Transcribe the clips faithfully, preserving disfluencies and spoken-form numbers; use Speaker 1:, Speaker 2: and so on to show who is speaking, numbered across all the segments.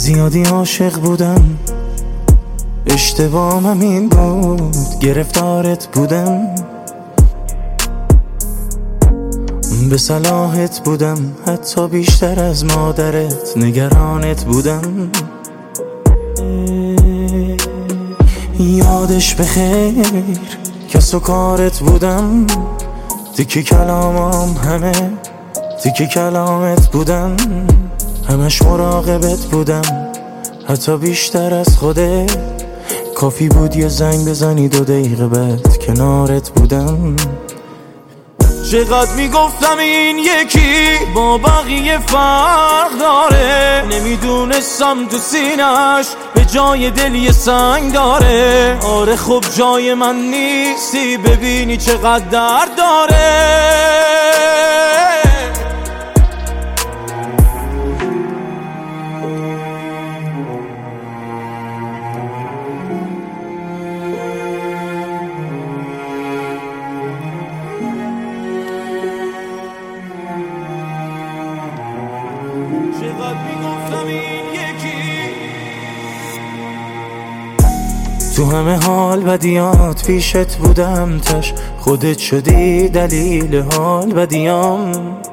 Speaker 1: زیادی عاشق بودم، اشتباهم این بود گرفتارت بودم، به صلاحت بودم، حتی بیشتر از مادرت نگرانت بودم. یادش بخیر کس و کارت بودم، تیکی کلامم همه تیکی کلامت بودم، همش مراقبت بودم، حتی بیشتر از خودت. کافی بود یه زنگ بزنی دو دقیقه بعد کنارت بودم. چقدر میگفتم این یکی با بقیه فرق داره، نمیدونستم تو سینش به جای دل یه سنگ داره. آره خب جای من نیستی، ببینی چقدر درد داره. چقدر میگفتم این یکی تو همه حال بدیات پیشت بودم، تش خودت شدی دلیل حال بدیام.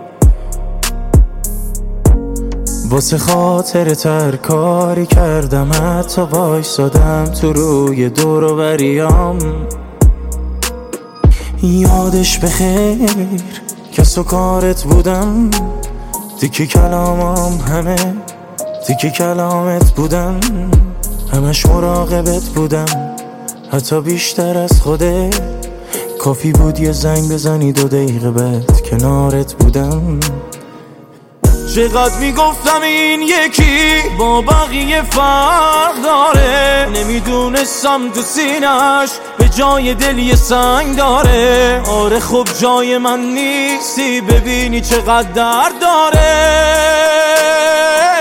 Speaker 1: واسه خاطر تر کاری کردم، حتی وایسادم تو روی دور و بریام. یادش بخیر کس و کارت بودم، تیکی کلامم همه تیکی کلامت بودم، همش مراقبت بودم، حتی بیشتر از خودت. کافی بود یه زنگ بزنی دو دقیقه بعد کنارت بودم. چقدر میگفتم این یکی با بقیه فرق داره، نمیدونستم تو سینش به جای دل یه سنگ داره. آره خب جای من نیستی، ببینی چقدر درد داره.